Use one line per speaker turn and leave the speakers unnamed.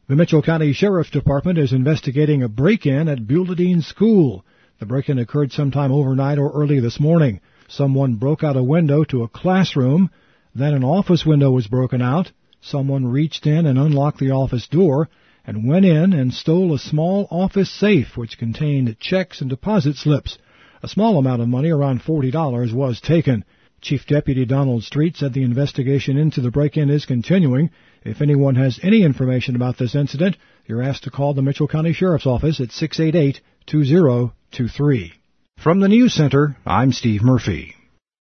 The Mitchell County Sheriff's Department is investigating a break-in at Building School. The break-in occurred sometime overnight or early this morning. Someone broke out a window to a classroom. Then an office window was broken out. Someone reached in and unlocked the office door and went in and stole a small office safe which contained checks and deposit slips. A small amount of money, around $40, was taken. Chief Deputy Donald Street said the investigation into the break-in is continuing. If anyone has any information about this incident, you're asked to call the Mitchell County Sheriff's Office at 688-2023. From the News Center, I'm Steve Murphy.